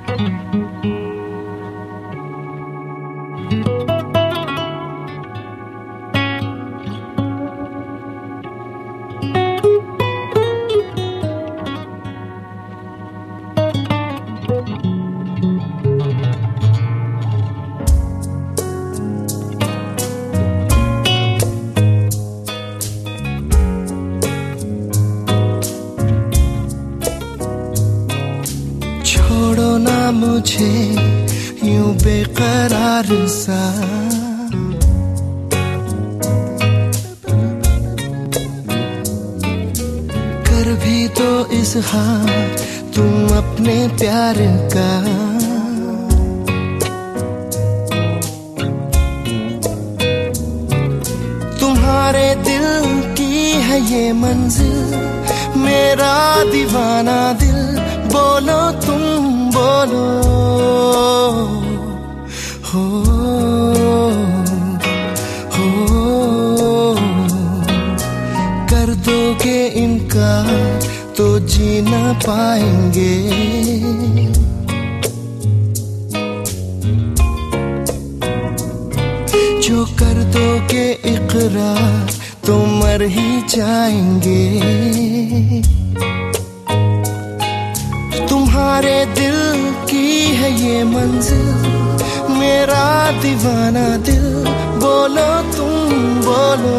छोड़ो ना मुझे यूं बेकरार सा, कर भी तो इज़हार तुम अपने प्यार का। तुम्हारे दिल की है ये मंजिल, मेरा दीवाना दिल। बोलो तुम बोलो, हो कर दोगे इनकार तो जी ना पाएंगे। जो कर दोगे इकरार तो मर ही जाएंगे। तुम्हारे दिल की है ये मंजिल, मेरा दीवाना दिल। बोलो तुम बोलो,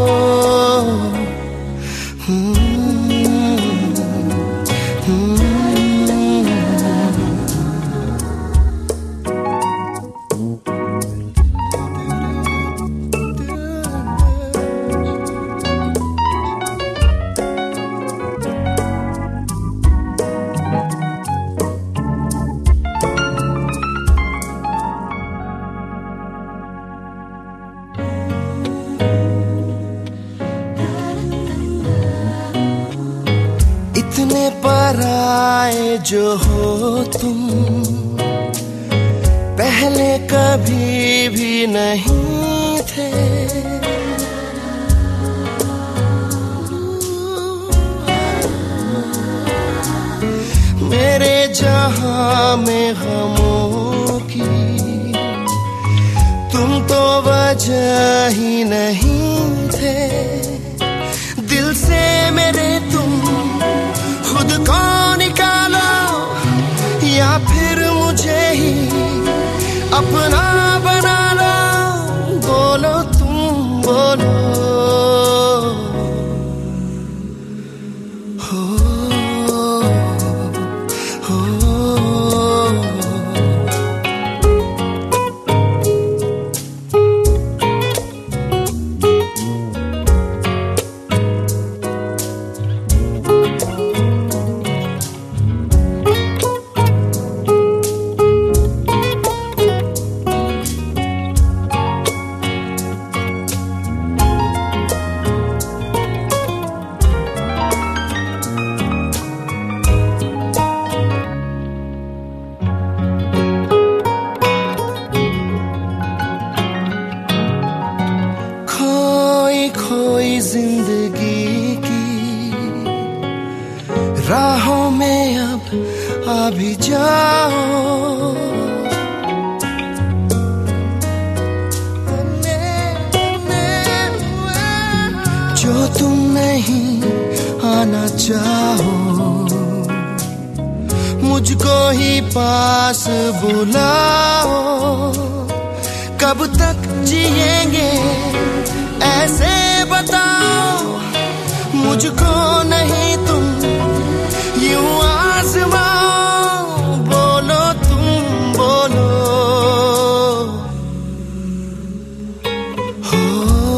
इतने पराए जो हो तुम, पहले कभी भी नहीं थे। मेरे जहां में गमों की तुम तो वजह ही नहीं थे। दिल से मेरे तुम खुद को निकालो, या फिर मुझे ही अपना बना लो। बोलो तुम बोलो, हो खोई जिंदगी की राहों में अब आ भी जाओ। जो तुम नहीं आना चाहो, मुझको ही पास बुलाओ। कब तक जिएंगे ऐसे बताओ, मुझको नहीं तुम यूं आज़माओ। बोलो तुम बोलो, हो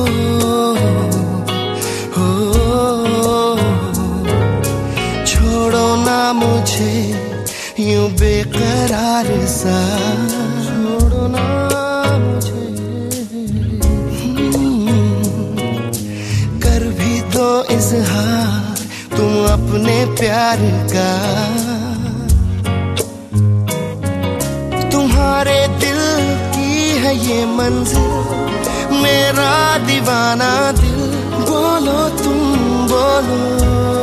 छोड़ो ना मुझे यूं बेकरार सा। छोड़ो ना मुझे, कर भी दो इज़हार तुम अपने प्यार का। तुम्हारे दिल की है ये मंजिल, मेरा दीवाना दिल। बोलो तुम बोलो।